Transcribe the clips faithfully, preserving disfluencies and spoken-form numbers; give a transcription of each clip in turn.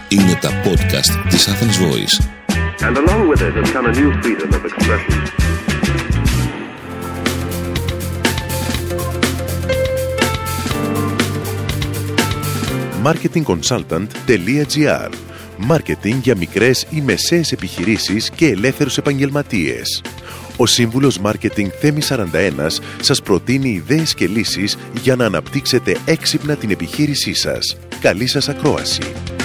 Είναι τα podcast της Athens Voice. And along with it has come a new freedom of expression. μάρκετινγκ κονσάλταντ τελεία τζι άρ. Μάρκετινγκ για μικρές ή μεσαίες επιχειρήσεις και ελεύθερους επαγγελματίες. Ο σύμβουλος Μάρκετινγκ Θέμης σαράντα ένα σας προτείνει ιδέες και λύσεις για να αναπτύξετε έξυπνα την επιχείρησή σας. Καλή σας ακρόαση.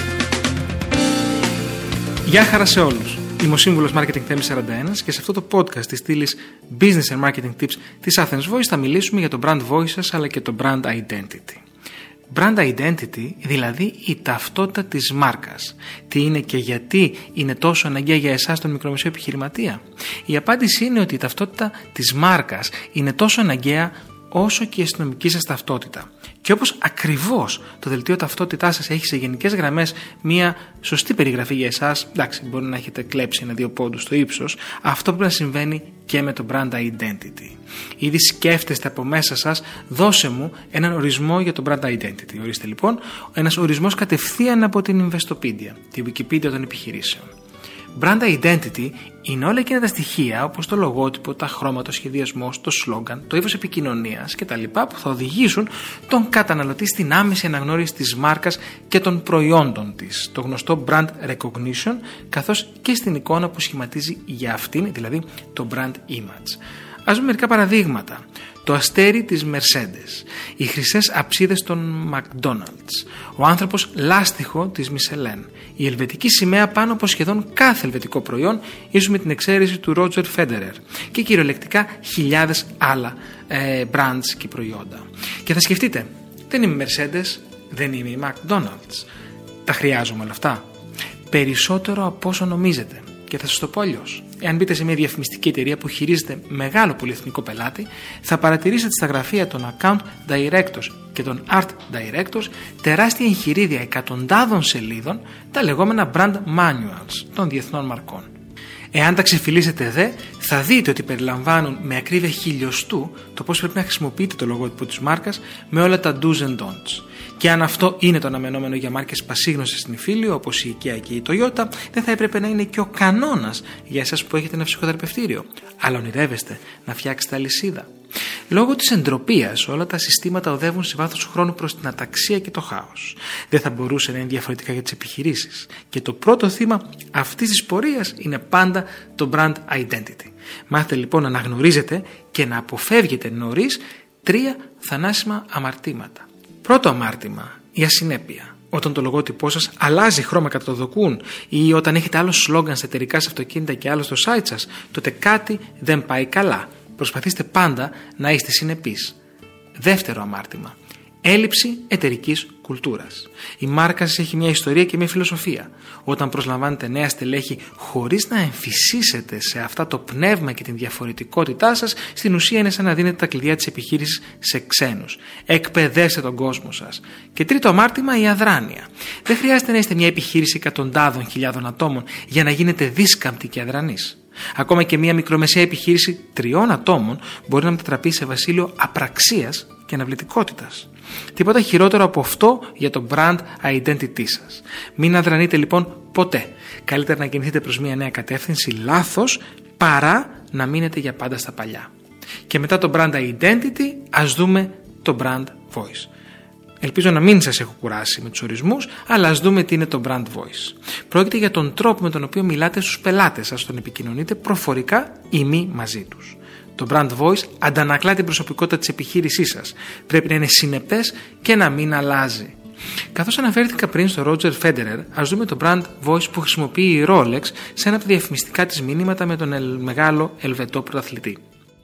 Γεια χαρά σε όλους. Είμαι ο σύμβουλος Μάρκετινγκ Θέμης σαράντα ένα και σε αυτό το podcast της στήλης Business and Marketing Tips της Athens Voice θα μιλήσουμε για το brand voice σας αλλά και το brand identity. Brand identity, δηλαδή η ταυτότητα της μάρκας. Τι είναι και γιατί είναι τόσο αναγκαία για εσάς τον μικρομεσαίο επιχειρηματία? Η απάντηση είναι ότι η ταυτότητα της μάρκας είναι τόσο αναγκαία όσο και η αστυνομική σας ταυτότητα. Και όπως ακριβώς το δελτίο ταυτότητάς σας έχει σε γενικές γραμμές μία σωστή περιγραφή για εσάς, εντάξει, μπορεί να έχετε κλέψει ένα-δύο πόντους στο ύψος, αυτό πρέπει να συμβαίνει και με το brand identity. Ήδη σκέφτεστε από μέσα σας, δώσε μου έναν ορισμό για το brand identity. Ορίστε λοιπόν, ένας ορισμός κατευθείαν από την Investopedia, τη Wikipedia των επιχειρήσεων. Brand identity είναι όλα εκείνα τα στοιχεία όπως το λογότυπο, τα χρώματα, ο σχεδιασμός, το σλόγγαν, το ύφος επικοινωνίας κτλ. Που θα οδηγήσουν τον καταναλωτή στην άμεση αναγνώριση της μάρκας και των προϊόντων της, το γνωστό brand recognition, καθώς και στην εικόνα που σχηματίζει για αυτήν, δηλαδή το brand image. Ας δούμε μερικά παραδείγματα. Το αστέρι της Mercedes, οι χρυσές αψίδες των McDonald's, ο άνθρωπος λάστιχο της Michelin, η ελβετική σημαία πάνω από σχεδόν κάθε ελβετικό προϊόν, ίσως με την εξαίρεση του Roger Federer, και κυριολεκτικά χιλιάδες άλλα ε, brands και προϊόντα. Και θα σκεφτείτε, δεν είμαι Mercedes, δεν είμαι η McDonald's. Τα χρειάζομαι όλα αυτά? Περισσότερο από όσο νομίζετε. Και θα σας το πω αλλιώς. Εάν μπείτε σε μια διαφημιστική εταιρεία που χειρίζεται μεγάλο πολυεθνικό πελάτη, θα παρατηρήσετε στα γραφεία των Account Directors και των Art Directors τεράστια εγχειρίδια εκατοντάδων σελίδων, τα λεγόμενα Brand Manuals των διεθνών μαρκών. Εάν τα ξεφυλίσετε δε, θα δείτε ότι περιλαμβάνουν με ακρίβεια χιλιοστού το πώς πρέπει να χρησιμοποιείτε το λογότυπο της μάρκας με όλα τα do's and don'ts. Και αν αυτό είναι το αναμενόμενο για μάρκες πασίγνωσες στην υφήλιο, όπως η IKEA και η Toyota, δεν θα έπρεπε να είναι και ο κανόνας για εσάς που έχετε ένα ψυχοθεραπευτήριο. Αλλά ονειρεύεστε να φτιάξετε αλυσίδα. Λόγω της εντροπίας, όλα τα συστήματα οδεύουν σε βάθος χρόνου προς την αταξία και το χάος. Δεν θα μπορούσε να είναι διαφορετικά για τις επιχειρήσεις. Και το πρώτο θύμα αυτής της πορείας είναι πάντα το brand identity. Μάθετε λοιπόν να αναγνωρίζετε και να αποφεύγετε νωρίς τρία θανάσιμα αμαρτήματα. Πρώτο αμάρτημα, η ασυνέπεια. Όταν το λογότυπό σας αλλάζει χρώμα κατά το δοκούν ή όταν έχετε άλλο σλόγγαν σε εταιρικά σε αυτοκίνητα και άλλο στο site σας, τότε κάτι δεν πάει καλά. Προσπαθήστε πάντα να είστε συνεπείς. Δεύτερο αμάρτημα, έλλειψη εταιρικής κουλτούρας. Η μάρκα σας έχει μια ιστορία και μια φιλοσοφία. Όταν προσλαμβάνετε νέα στελέχη χωρίς να εμφυσίσετε σε αυτά το πνεύμα και την διαφορετικότητά σας, στην ουσία είναι σαν να δίνετε τα κλειδιά της επιχείρησης σε ξένους. Εκπαιδεύστε τον κόσμο σας. Και τρίτο αμάρτημα, η αδράνεια. Δεν χρειάζεται να είστε μια επιχείρηση εκατοντάδων χιλιάδων ατόμων για να γίνετε δίσκαμπτοι και αδρανείς. Ακόμα και μια μικρομεσαία επιχείρηση τριών ατόμων μπορεί να μετατραπεί σε βασίλειο απραξίας και αναβλητικότητας. Τίποτα χειρότερο από αυτό για το brand identity σας. Μην αδρανείτε λοιπόν ποτέ. Καλύτερα να κινηθείτε προς μια νέα κατεύθυνση λάθος παρά να μείνετε για πάντα στα παλιά. Και μετά το brand identity ας δούμε το brand voice. Ελπίζω να μην σας έχω κουράσει με τους ορισμούς, αλλά ας δούμε τι είναι το brand voice. Πρόκειται για τον τρόπο με τον οποίο μιλάτε στους πελάτες σας, τον επικοινωνείτε προφορικά ή μη μαζί τους. Το brand voice αντανακλά την προσωπικότητα της επιχείρησής σας. Πρέπει να είναι συνεπές και να μην αλλάζει. Καθώς αναφέρθηκα πριν στο Roger Federer, ας δούμε το brand voice που χρησιμοποιεί η Rolex σε ένα από τα διαφημιστικά της μηνύματα με τον ελ, μεγάλο Ελβετό πρωταθλητή.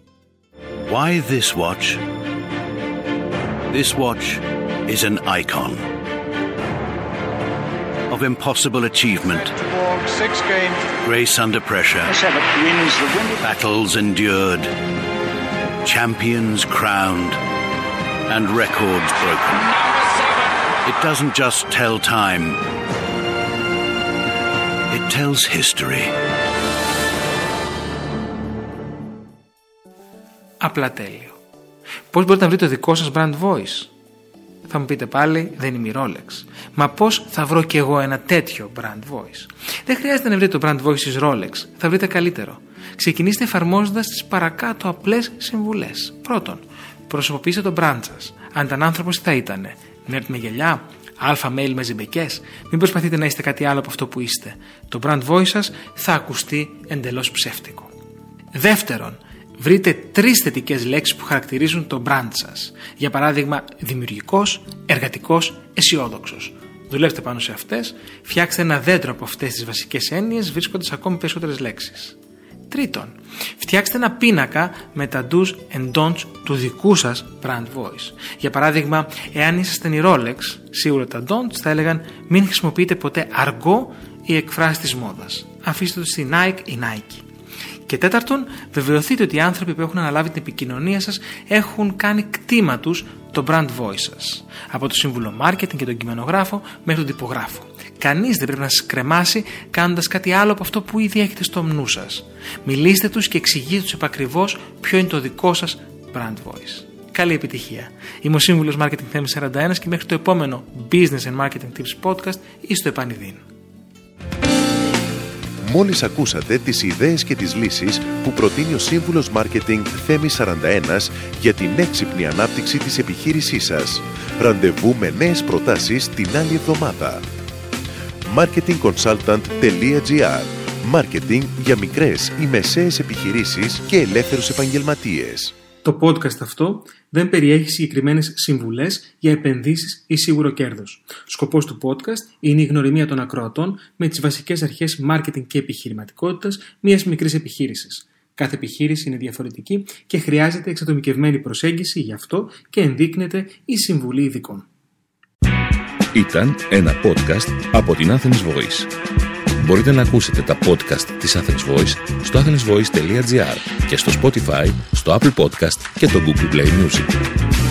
Why this watch? This watch is an icon of impossible achievement, grace under pressure, battles endured, champions crowned, and records broken. It doesn't just tell time, it tells history. Απλά τέλειο. Πώς μπορείτε να βρείτε το δικό σας brand voice? Θα μου πείτε πάλι, δεν είμαι η Rolex. Μα πώς θα βρω κι εγώ ένα τέτοιο brand voice? Δεν χρειάζεται να βρείτε το brand voice της Rolex, θα βρείτε καλύτερο. Ξεκινήστε εφαρμόζοντας τις παρακάτω απλές συμβουλές. Πρώτον, προσωποποιήστε το brand σας. Αν ήταν άνθρωπος, τι θα ήτανε? Νερτ με γυαλιά, αλφα mail με ζεμπεκές? Μην προσπαθείτε να είστε κάτι άλλο από αυτό που είστε. Το brand voice σας θα ακουστεί εντελώς ψεύτικο. Δεύτερον, βρείτε τρεις θετικές λέξεις που χαρακτηρίζουν το brand σας. Για παράδειγμα, δημιουργικός, εργατικός, αισιόδοξος. Δουλεύτε πάνω σε αυτές, φτιάξτε ένα δέντρο από αυτές τις βασικές έννοιες, βρίσκοντας ακόμη περισσότερες λέξεις. Τρίτον, φτιάξτε ένα πίνακα με τα do's and don'ts του δικού σας brand voice. Για παράδειγμα, εάν ήσασταν η Rolex, σίγουρα τα don'ts θα έλεγαν μην χρησιμοποιείτε ποτέ αργό ή εκφράσεις της μόδας. Αφήστε το στη Nike ή Nike. Και τέταρτον, βεβαιωθείτε ότι οι άνθρωποι που έχουν αναλάβει την επικοινωνία σας έχουν κάνει κτήμα τους το brand voice σας. Από το σύμβουλο marketing και τον κειμενογράφο μέχρι τον τυπογράφο. Κανείς δεν πρέπει να σας κρεμάσει κάνοντας κάτι άλλο από αυτό που ήδη έχετε στο νου σας. Μιλήστε τους και εξηγείτε τους επακριβώς ποιο είναι το δικό σας brand voice. Καλή επιτυχία. Είμαι ο σύμβουλος Marketing Θέμης σαράντα ένα και μέχρι το επόμενο Business and Marketing Tips Podcast ή στο επανειδήν. Μόλις ακούσατε τις ιδέες και τις λύσεις που προτείνει ο σύμβουλος Marketing Θέμης σαράντα ένα για την έξυπνη ανάπτυξη της επιχείρησής σας. Ραντεβού με νέες προτάσεις την άλλη εβδομάδα. marketing consultant τελεία gr. Μάρκετινγκ για μικρές ή μεσαίες επιχειρήσεις και ελεύθερους επαγγελματίες. Το podcast αυτό δεν περιέχει συγκεκριμένες συμβουλές για επενδύσεις ή σίγουρο κέρδος. Σκοπός του podcast είναι η γνωριμία των ακροατών με τις βασικές αρχές marketing και επιχειρηματικότητας μιας μικρής επιχείρησης. Κάθε επιχείρηση είναι διαφορετική και χρειάζεται εξατομικευμένη προσέγγιση, γι' αυτό και ενδείκνεται η συμβουλή ειδικών. Ήταν ένα podcast από την Athens Voice. Μπορείτε να ακούσετε τα podcast της Athens Voice στο athens voice τελεία gr και στο Spotify, στο Apple Podcast και το Google Play Music.